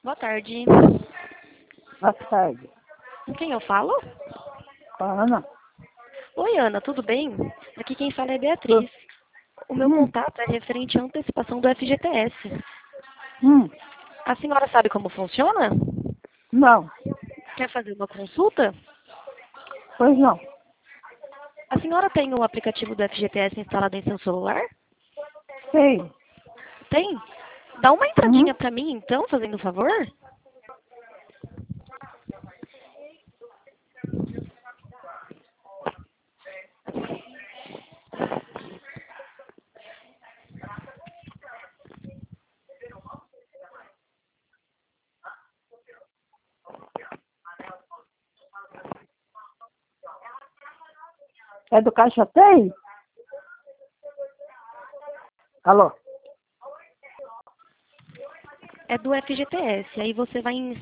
Boa tarde. Boa tarde. Com quem eu falo? Ana. Oi, Ana, tudo bem? Aqui quem fala é Beatriz. O meu contato é referente à antecipação do FGTS. A senhora sabe como funciona? Não. Quer fazer uma consulta? Pois não. A senhora tem o aplicativo do FGTS instalado em seu celular? Sei. Tem? Dá uma entradinha pra mim, então, fazendo um favor. É do Caixa Tem? Alô? É do FGTS. Aí você vai em